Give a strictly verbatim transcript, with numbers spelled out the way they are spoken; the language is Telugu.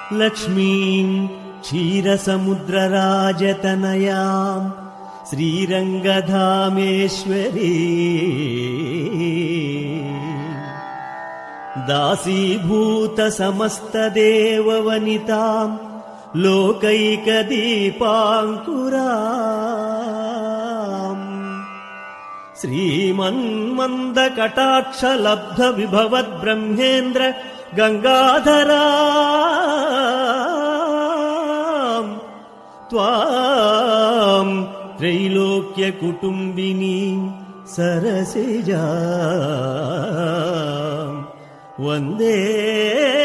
లక్ష్మీం క్షీరసముద్రరాజతనయాం శ్రీరంగధామేశ్వరీ దాసీభూత సమస్తదేవవనితాం లోకైకదీపాంకురాం శ్రీమన్మందకటాక్షలబ్ధ విభవద్బ్రహ్మేంద్ర గంగాధరాం త్వాం త్రైలోక్యకుటుంబినీ సరసిజాం వందే